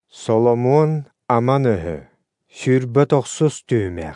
Соломон аман өһө, сүрбө тохсус түүмэх.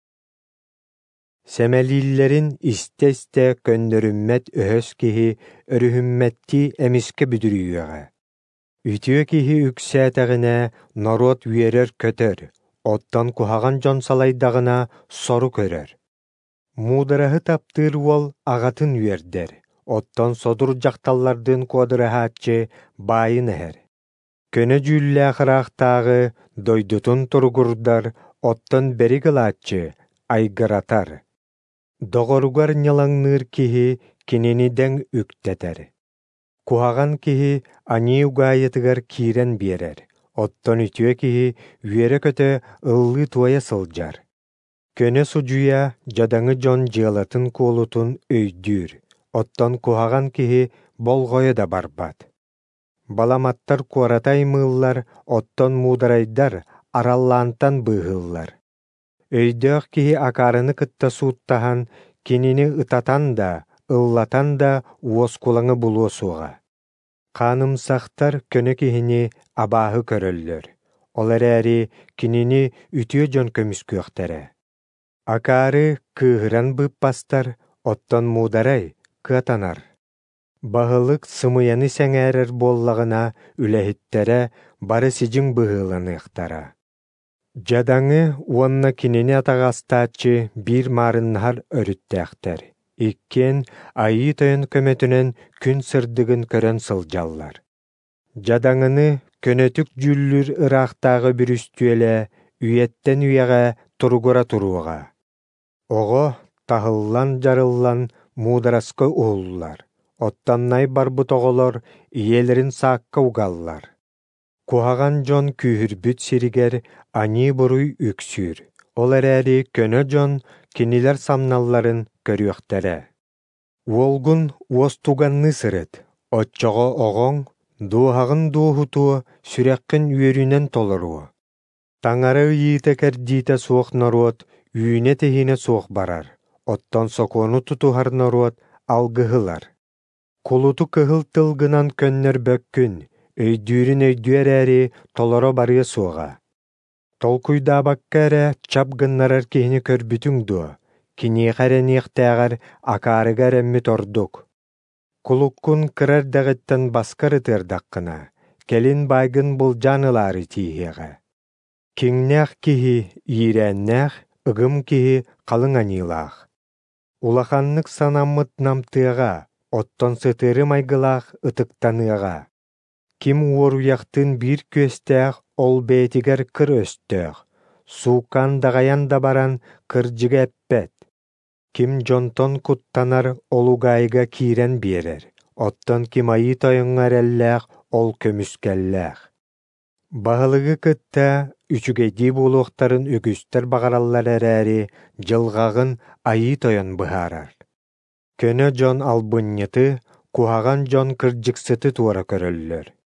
Сэмэлииллэрин истэ-истэ көннөрүммэт өһөс киһи өрүһүммэтти эмиске бүдүрүүэҕэ. Үтүө киһи үксээтэҕинэ норуот үөрэр көтөр, оттон куһаҕан дьон салайдағына сору көрөр. Муудараһы таптыыр уол аҕатын үөрдэр, оттон содур дьахталлардыын куодыраһааччы баайын эһэр. Көнө дьүүллээхэраахтааҕы дойдутун туругурдар, оттон бэри гылааччы айгыратар. Доҕоругар ньалаҥныыр киһи кинини дэҥ үктэтэр. Куһаҕан киһи аньыы угаайытыгар киирэн биэрэр, оттон үтүө киһи үөрэ көтө ыллыы туойа сылдьар. Көнө судьуйа дьадаҥы дьон дьыалатын куолутун өйдүүр, оттон куһаҕан киһи болҕойо да барбат. Баламаттар куоратай мыыллар, оттон муударайдар араллаантан быыһыллар. Өйдөөх киһи акаарыны кытта сууттаһан, кинини ытатан да, ыллатан да уоскулаҥы булуо суоҕа. Хаанымсахтар көнө киһини абааһы көрөллөр. Ол эрээри кинини үтүө дьон көмүскүөхтэрэ. Акаары кыыһыран быыппастар, оттон муударай кыатанар. Баһылык сымыйаны сэҥээрэр буоллаҕына үлэһиттэрэ бары сидьиҥ быһыыланыахтара. Дьадаҥы уонна кинини атаҕастааччы биир маарыннаһар өрүттээхтэр. Иккиэн айыы тойон көмөтүнэн күн сырдыгын көрөн сылдьаллар. Дьадаҥыны көнөтүк дьүллүр ыраахтааҕы бүрүстүөлэ, үйэттэн үйэҕэ туругура туруоҕа. Оҕо таһыллан дьарыллан муудараска уһуллар. Оттаннай барбыт оҕолор ийэлэрин саакка угаллар. Куһаҕан дьон күүһүрбүт сиригэр аньыы буруй үксүүр. Ол эрээри көнө дьон кинилэр самналларын көрүөхтэрэ. Уолгун уостуганны сырыт, оччоҕо оҕоҥ дууһаҕын дуоһутуо сүрэххин үөрүүнэн толоруо. Таҥара ыйыыта кэрдиитэ суох норуот үүнэ тэһиинэ суох барар, оттон сокуону тутуһар норуот алгыһылар. Кулуту кыһыл тылгынан көннөр бөккүн, өйдүүрүн өйдүү эрээри толоро барыа суоҕа. Толкуйдаабакка эрэ чап гыннарар киһини көрбүтүҥ дуо, киниэхэ эрэниэхтээҕэр акаарыгар эммит ордук. Кулуккун кырар дэҕиттэн баскар ытыардаххына, кэлин байгын булдьаан ылаары тииһиэҕэ. Киҥнээх киһи иирээннээх, ыгым киһи халыҥ аньыылаах. Улаханнык санаммыт намтыаҕа, оттон сытыыры майгылаах ытыктаныаҕа. Ким уоруйахтын биир күөстээх ол бэйэтигэр кыр өстөөх, сууккаан даҕайан да баран кырдьыга эппэт. Ким дьонтон куттанар олугаайга киирэн биэрэр, оттон ким айыы тойоҥҥа эрэллээх ол көмүскэллээх. Баһылыгы кытта үчүгэйдии буулуохтарын үкүстэр баҕараллар эрээри дьылҕаҕын айыы тойон быһаарар. Көнө дьон албынньыты, куһаҕан дьон кырдьыксыты туора көрөллөр.